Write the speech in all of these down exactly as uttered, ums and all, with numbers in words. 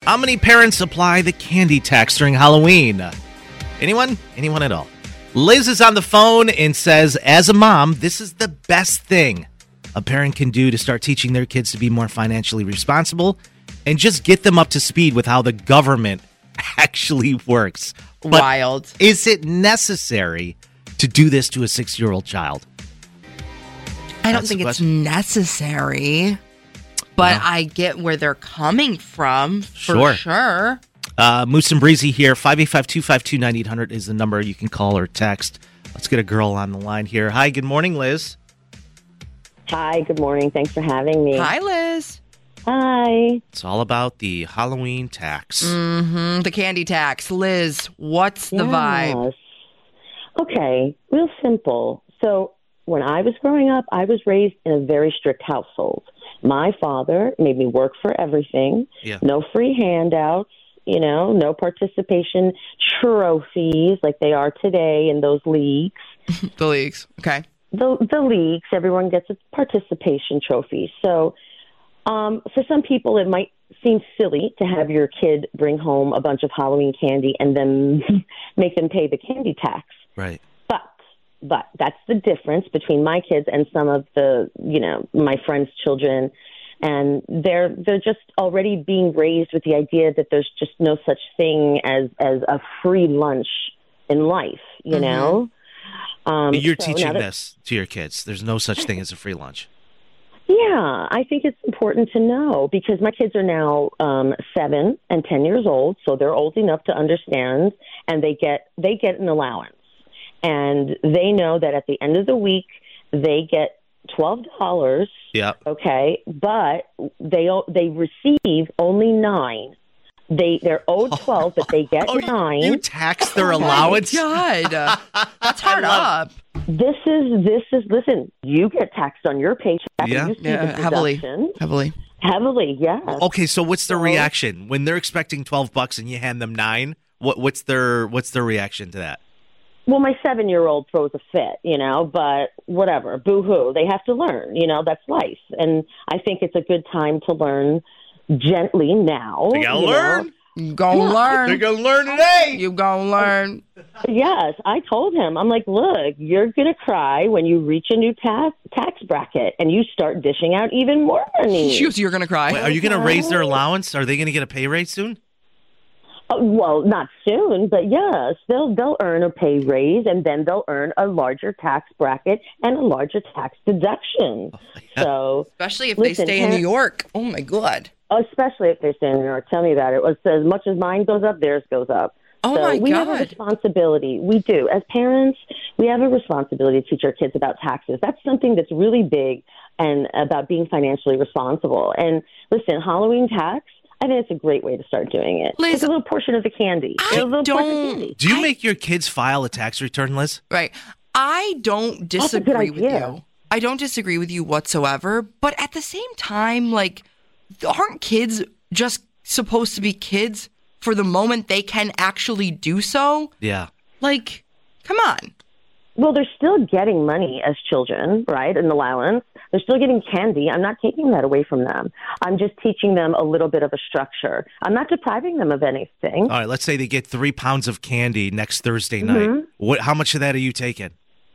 How many parents apply the candy tax during Halloween? Anyone? Anyone at all? Liz is on the phone and says, as a mom, this is the best thing a parent can do to start teaching their kids to be more financially responsible and just get them up to speed with how the government actually works. But Wild. Is it necessary to do this to a six-year-old child? I don't That's think the it's question. necessary, but No. I get where they're coming from for Sure. sure. Uh, Moose and Breezy here. five eight five, two five two, nine eight hundred is the number you can call or text. Let's get a girl on the line here. Hi, good morning, Liz. Hi, good morning. Thanks for having me. Hi, Liz. Hi. It's all about the Halloween tax. Mm-hmm. The candy tax. Liz, what's the vibe? Yes. Okay, real simple. So when I was growing up, I was raised in a very strict household. My father made me work for everything. Yeah. No free handouts, you know, no participation trophies like they are today in those leagues. The leagues. Okay. The, the leagues, everyone gets a participation trophy. So um, for some people, it might seem silly to have your kid bring home a bunch of Halloween candy and then make them pay the candy tax. Right. But but that's the difference between my kids and some of the, you know, my friends' children. And they're they're just already being raised with the idea that there's just no such thing as, as a free lunch in life, you Mm-hmm. know? Um, You're so teaching now that- this to your kids. There's no such thing as a free lunch. Yeah, I think it's important to know because my kids are now um, seven and ten years old, so they're old enough to understand, and they get they get an allowance, and they know that at the end of the week they get twelve dollars. Yeah. Okay, but they o- they receive only nine. They they're owed twelve, but they get Oh, you- nine. You tax their Oh, my allowance? God. That's hard love- up. This is this is listen. You get taxed on your paycheck. Yeah. You see Yeah, the heavily. deductions. Heavily. Heavily, yes. Okay, so what's their So- reaction when they're expecting twelve bucks and you hand them nine? What what's their what's their reaction to that? Well, my seven-year-old throws a fit, you know, but whatever, boo-hoo. They have to learn, you know, that's life. And I think it's a good time to learn gently now. They gotta you know. learn. You gonna Yeah, learn. They're gonna learn today. You gonna learn. Yes, I told him, I'm like, look, you're going to cry when you reach a new ta- tax bracket and you start dishing out even more money. Shoot, you're gonna cry. Wait, are you gonna raise their allowance? Are they gonna get a pay raise soon? Uh, well, not soon, but yes, they'll they'll earn a pay raise, and then they'll earn a larger tax bracket and a larger tax deduction. So, Especially if Listen, they stay in parent- New York. Oh my God. especially if they stay in New York, tell me about it. It's as much as mine goes up, theirs goes up. Oh so my we have a God. responsibility. We do. As parents, we have a responsibility to teach our kids about taxes. That's something that's really big and about being financially responsible. And listen, Halloween tax, I think it's a great way to start doing it. Liz, it's a little portion of the candy. I It's a little portion of don't- candy. Do you I- make your kids file a tax return, Liz? Right. I don't That's a good disagree with idea. you. I don't disagree with you whatsoever. But at the same time, like, aren't kids just supposed to be kids for the moment they can actually do so? Yeah. Like, come on. Well, they're still getting money as children, right? An allowance. They're still getting candy. I'm not taking that away from them. I'm just teaching them a little bit of a structure. I'm not depriving them of anything. All right. Let's say they get three pounds of candy next Thursday night. What? How much of that are you taking?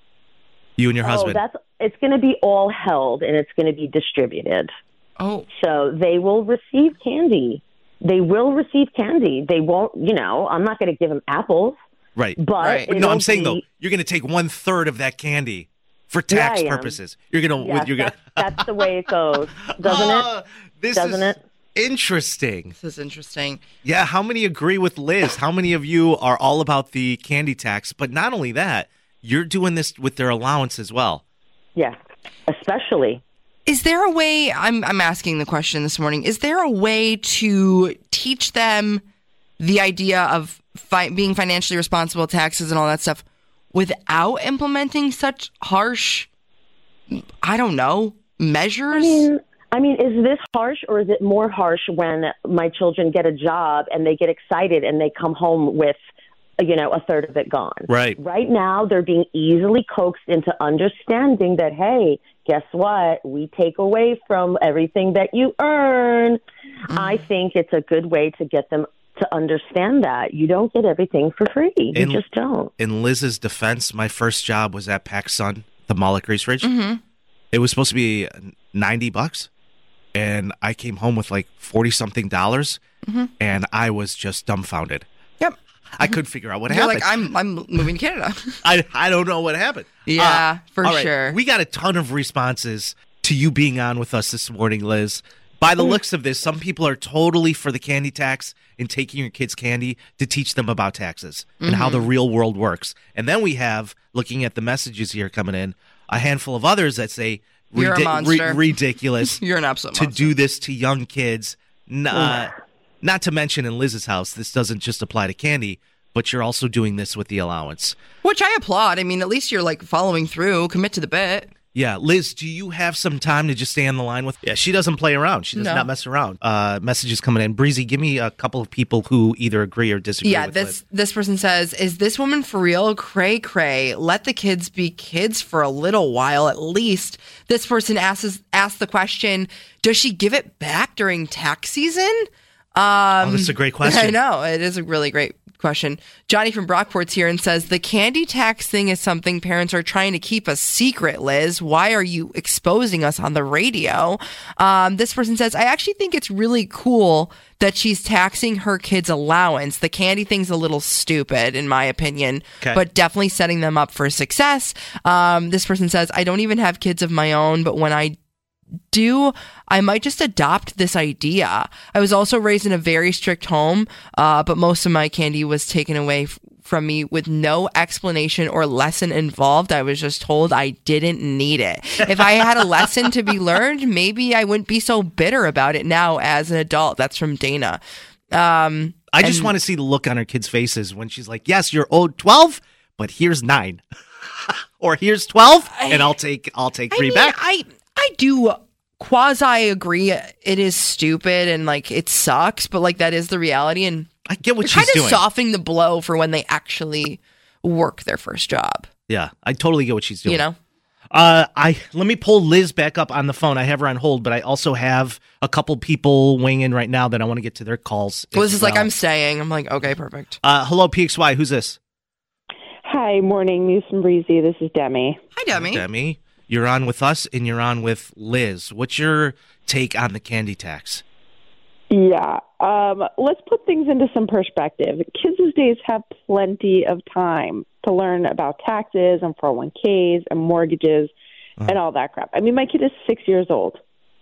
You and your Oh, husband. that's it's going to be all held and it's going to be distributed. Oh, So they will receive candy. They will receive candy. They won't, you know, I'm not going to give them apples, Right. but Right. No, it'll I'm saying be- though, you're going to take one third of that candy for tax I am. purposes. You're going to. Yes, You're going. that's, that's the way it goes, doesn't it? This Doesn't is it? interesting. this is interesting. Yeah. How many agree with Liz? How many of you are all about the candy tax? But not only that, you're doing this with their allowance as well. Yeah, especially. Is there a way, I'm, I'm asking the question this morning, is there a way to teach them the idea of fi- being financially responsible, taxes and all that stuff without implementing such harsh, I don't know, measures? I mean, I mean, is this harsh or is it more harsh when my children get a job and they get excited and they come home with, you know, a third of it gone? Right. Right now, they're being easily coaxed into understanding that, hey, guess what? We take away from everything that you earn. I think it's a good way to get them to understand that you don't get everything for free. You In- just don't. In Liz's defense, my first job was at PacSun, the mall at Grace Ridge. Mm-hmm. It was supposed to be ninety bucks, and I came home with like forty something dollars, Mm-hmm. and I was just dumbfounded. Yep. I couldn't figure out what You're happened. like, I'm I'm moving to Canada. I I don't know what happened. Yeah, for all right, sure. We got a ton of responses to you being on with us this morning, Liz. By the looks of this, some people are totally for the candy tax and taking your kids candy to teach them about taxes and Mm-hmm. how the real world works. And then we have, looking at the messages here coming in, a handful of others that say You're a monster. ridiculous You're an absolute to monster. do this to young kids. N- uh, not to mention in Liz's house, this doesn't just apply to candy, but you're also doing this with the allowance. Which I applaud. I mean, at least you're like following through, commit to the bit. Yeah, Liz, do you have some time to just stay on the line with? Yeah, she doesn't play around. She does No. not mess around. Uh, messages coming in. Breezy, give me a couple of people who either agree or disagree. Yeah, with this Liz. this person says, "Is this woman for real? Cray cray. Let the kids be kids for a little while at least." This person asks asks the question, "Does she give it back during tax season?" Um, Oh, this is a great question. I know it is a really great question. Johnny from Brockport's here and says the candy tax thing is something parents are trying to keep a secret. Liz, why are you exposing us on the radio? Um, this person says I actually think it's really cool that she's taxing her kids' allowance. The candy thing's a little stupid, in my opinion, Okay. but definitely setting them up for success. Um, this person says I don't even have kids of my own, but when I do, I might just adopt this idea. I was also raised in a very strict home, uh, but most of my candy was taken away f- from me with no explanation or lesson involved. I was just told I didn't need it. If I had a lesson to be learned, maybe I wouldn't be so bitter about it now as an adult. That's from Dana. Um, I just and- want to see the look on her kids' faces when she's like, "Yes, you're owed twelve, but here's nine, or here's twelve, and I'll take I'll take I three mean, back." I I do quasi agree. It is stupid and like it sucks, but like that is the reality, and I get what you're she's kind of doing. softening the blow for when they actually work their first job. Yeah, I totally get what she's doing. You know, Uh, I let me pull Liz back up on the phone. I have her on hold, but I also have a couple people weighing in right now that I want to get to their calls. well, as this is like well. I'm saying. I'm like, okay, perfect. Uh, hello, P X Y. Who's this? Hi, morning, Muse and Breezy. This is Demi. Hi, Demi. Demi. You're on with us, and you're on with Liz. What's your take on the candy tax? Yeah, um, let's put things into some perspective. Kids these days have plenty of time to learn about taxes and four oh one k's and mortgages Uh-huh. and all that crap. I mean, my kid is six years old,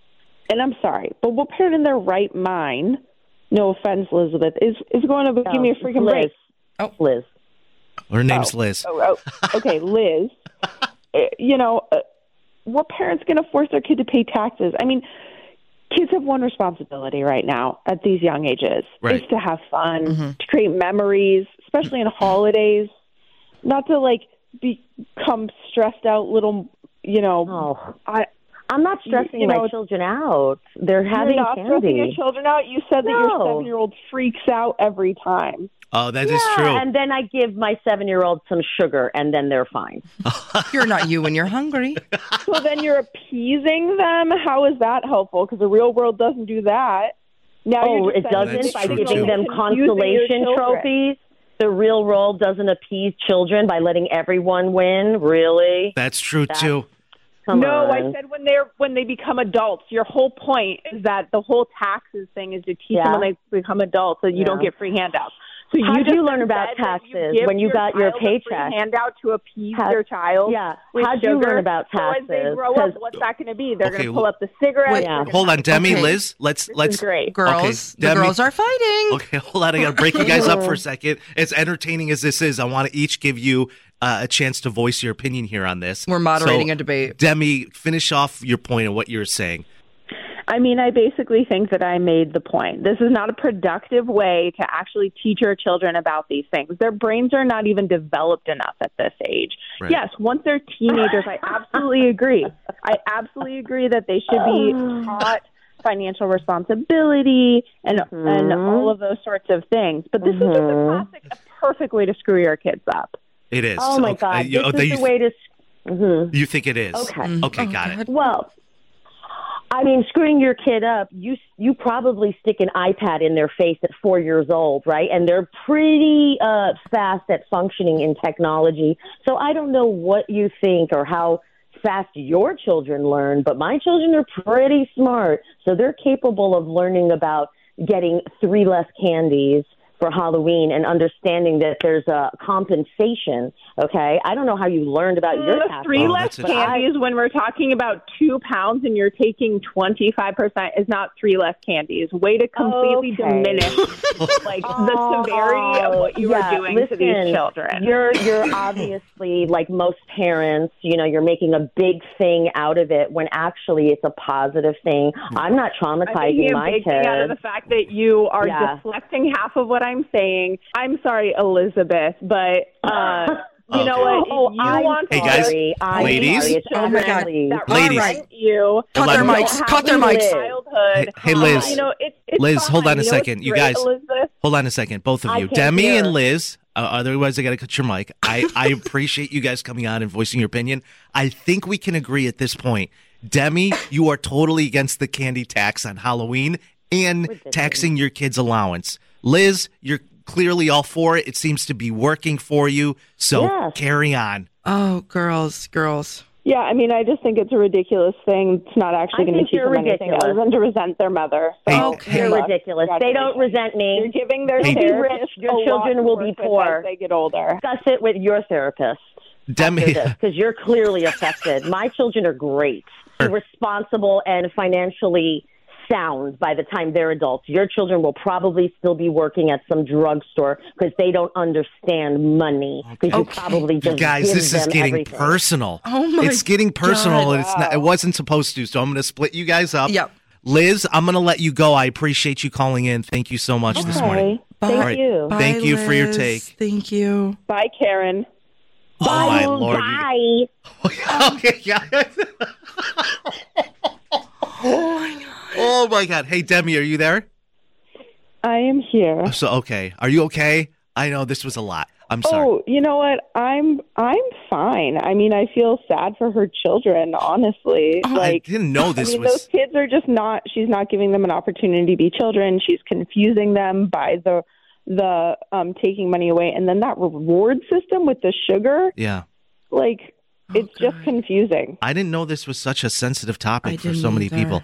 and I'm sorry, but what parent in their right mind, no offense, Elizabeth, is, is going to give me a freaking Liz. break? Oh. Liz. Her name's Oh. Liz. Oh, oh, okay, Liz. Uh, you know, uh, what parent's going to force their kid to pay taxes? I mean, kids have one responsibility right now at these young ages, Right. is to have fun, Mm-hmm. to create memories, especially in holidays, not to, like, become stressed out little, you know, Oh, I, I'm not stressing You know, my children out. They're having you're not stressing your candy. children out. You said that your No. seven-year-old freaks out every time. Oh, that is Yeah, true. and then I give my seven-year-old some sugar, and then they're fine. You're not you when you're hungry. So then you're appeasing them. How is that helpful? Because the real world doesn't do that. Now Oh, you're it just doesn't That's by true, giving too. them confusing your consolation children. trophies. The real world doesn't appease children by letting everyone win. Really? That's true That's- too. Come no, on. I said when they're when they become adults. Your whole point is that the whole taxes thing is to teach Yeah. them when they become adults that you Yeah. don't get free handouts. So How you did you just learn about said that taxes give when you your got your child a free paycheck? handout to appease How- your child? Yeah. with How'd you sugar? learn about So as they taxes? grow 'Cause- up, what's that going to be? They're Okay, going to pull well- up the cigarettes. Wait, they're gonna Hold on, have- Demi, Okay. Liz. Let's This let's is great. Girls, the Demi- girls are fighting. Okay, hold on. I got to break you guys up for a second. As entertaining as this is, I want to each give you uh, a chance to voice your opinion here on this. We're moderating So, a debate. Demi, finish off your point of what you were saying. I mean, I basically think that I made the point. This is not a productive way to actually teach your children about these things. Their brains are not even developed enough at this age. Right. Yes, once they're teenagers, I absolutely agree. I absolutely agree that they should be taught financial responsibility and Mhm. and all of those sorts of things. But this is just a Mhm. classic, a perfect way to screw your kids up. It is. Oh, my Okay, God. you, This oh, is you, the way to... Mhm. you think it is? Okay. Mm. Okay, Oh, got God. it. Well, I mean, screwing your kid up, you you probably stick an iPad in their face at four years old, right? And they're pretty uh, fast at functioning in technology. So I don't know what you think or how fast your children learn, but my children are pretty smart. So they're capable of learning about getting three less candies for Halloween and understanding that there's a compensation, okay? I don't know how you learned about your Mm, tax. Three Oh, less that's a- candies when we're talking about two pounds and you're taking twenty-five percent is not three less candies. Way to completely Okay. diminish like the severity of what you yeah, are doing listen, to these children. You're you're obviously, like most parents, you know, you're making a big thing out of it when actually it's a positive thing. I'm not I'm making traumatizing a my big thing out of kids. the fact that you are Yeah. deflecting half of what I'm saying. I'm sorry, Elizabeth, but uh, you know Okay. what? Oh, If you I'm want Hey, to guys, sorry. I'm ladies. sorry. It's Oh, my God. children, that Ladies. represent you. Cut Let their me- mics. Cut their Liz. mics. Childhood. Hey, hey, Liz. You know, it's, it's Liz, hold fine. on a You know, second. it's You great, guys- Elizabeth. Hold on a second, both of I you. can't Demi hear. and Liz, uh, otherwise I got to cut your mic. I, I appreciate you guys coming on and voicing your opinion. I think we can agree at this point. Demi, you are totally against the candy tax on Halloween and Ridiculous. taxing your kids' allowance. Liz, you're clearly all for it. It seems to be working for you. So Yes. carry on. Oh, girls, girls. Yeah, I mean, I just think it's a ridiculous thing. It's not actually I going to think teach you're them anything ridiculous. other than to resent their mother. Hey, So, hey. You're good luck. ridiculous. They don't Congratulations. resent me. You're giving their Hey. You'll be therapists rich. Your a lot children to will work be with poor. as they get older. Discuss it with your therapist. Demi, Because you're clearly affected. My children are great, responsible, and financially sound by the time they're adults. Your children will probably still be working at some drugstore because they don't understand money. Because you Okay. probably you just guys, give this is them getting everything. personal. Oh, my It's getting personal, God. and it's not. It wasn't supposed to. So I'm going to split you guys up. Yep. Liz, I'm going to let you go. I appreciate you calling in. Thank you so much this morning. Okay. Thank All right. you. Bye, Thank you for your Liz. take. Thank you. Bye, Karen. Oh my Bye. lord! you- Bye. okay, yeah. Oh my God. Oh my god! Hey, Demi, are you there? I am here. So okay, are you okay? I know this was a lot. I'm sorry. Oh, you know what? I'm I'm fine. I mean, I feel sad for her children, honestly. I like didn't know this I mean, was. those kids are just not. She's not giving them an opportunity to be children. She's confusing them by the the um, taking money away, and then that reward system with the sugar. Yeah, Like, it's Oh, just confusing. I didn't know this was such a sensitive topic I for didn't so many either. people.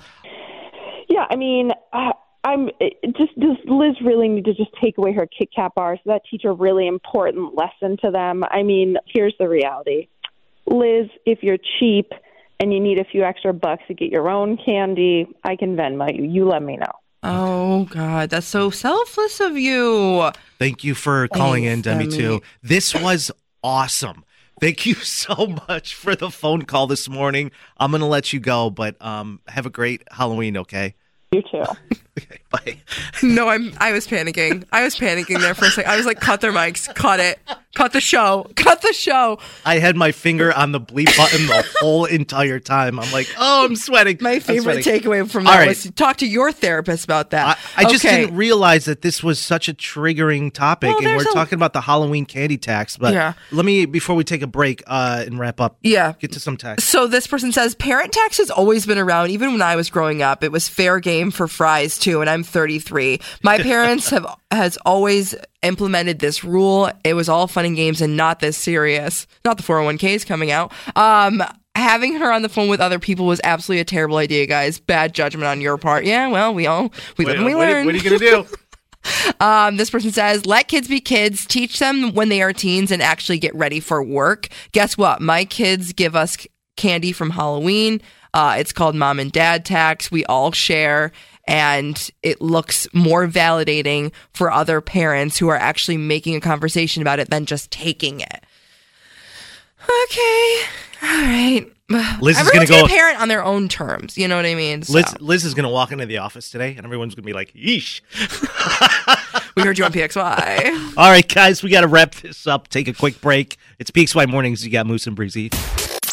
Yeah, I mean, uh, I'm it just does Liz really need to just take away her Kit Kat bars? Does that teach a really important lesson to them? I mean, here's the reality, Liz. If you're cheap and you need a few extra bucks to get your own candy, I can Venmo you. You let me know. Oh, God. That's so selfless of you. Thank you for calling in, Thanks, Demi. Demi. Too. This was awesome. Thank you so much for the phone call this morning. I'm gonna let you go, but um, have a great Halloween. Okay. You too. Okay. Bye. No, I'm. I was panicking. I was panicking there for a second. I was like, cut their mics. Cut it. Cut the show. Cut the show. I had my finger on the bleep button the whole entire time. I'm like, oh, I'm sweating. My I'm favorite sweating. takeaway from All that right. was to talk to your therapist about that. I, I just Okay. didn't realize that this was such a triggering topic, Well, and we're there's a- talking about the Halloween candy tax. But Yeah. let me, before we take a break uh, and wrap up, Yeah. get to some tax. So this person says parent tax has always been around. Even when I was growing up, it was fair game for fries too. And I'm thirty-three. My parents have has always implemented this rule. It was all fun and games and not this serious. Not the four oh one k's coming out. Um, having her on the phone with other people was absolutely a terrible idea, guys. Bad judgment on your part. Yeah, well, we all we live and we what, learn. what are you going to do? Um, this person says, let kids be kids, teach them when they are teens and actually get ready for work. Guess what? My kids give us c- candy from Halloween. Uh, it's called mom and dad tax. We all share, and it looks more validating for other parents who are actually making a conversation about it than just taking it. Okay. All right. Liz is Everyone's gonna go- parent on their own terms. You know what I mean? So, Liz, Liz is going to walk into the office today, and everyone's going to be like, yeesh. we heard you on P X Y. All right, guys, we got to wrap this up. Take a quick break. It's P X Y Mornings. You got Moose and Breezy.